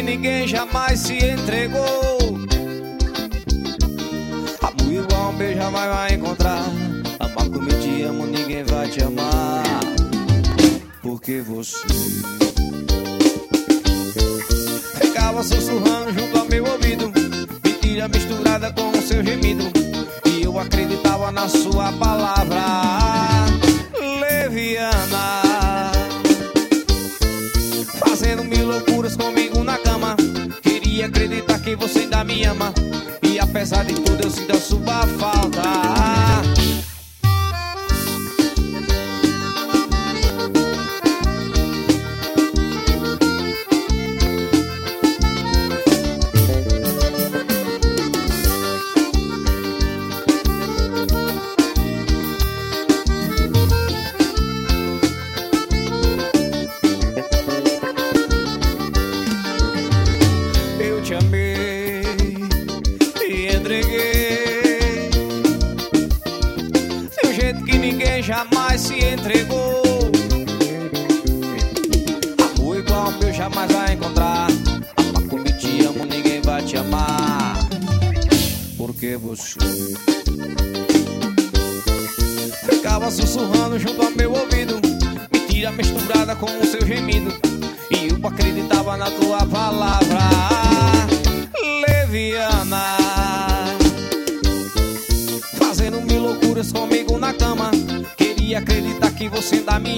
ninguém jamais se entregou. Amor igual um beijo jamais vai encontrar. Amar como eu te amo, ninguém vai te amar. Porque você ficava sussurrando junto ao meu ouvido, mentira misturada com o seu gemido, e eu acreditava na sua palavra leviana, fazendo mil loucuras comigo na cama. Queria acreditar que você ainda me ama, e apesar de tudo eu sinto a sua falta. Te amei e entreguei de um jeito que ninguém jamais se entregou. Amor igual o meu jamais vai encontrar. Amar como eu te amo, ninguém vai te amar. Porque você ficava sussurrando junto ao meu ouvido, mentira misturada com o seu gemido, e eu acreditava na tua palavra leviana, fazendo mil loucuras comigo na cama. Queria acreditar que você ainda me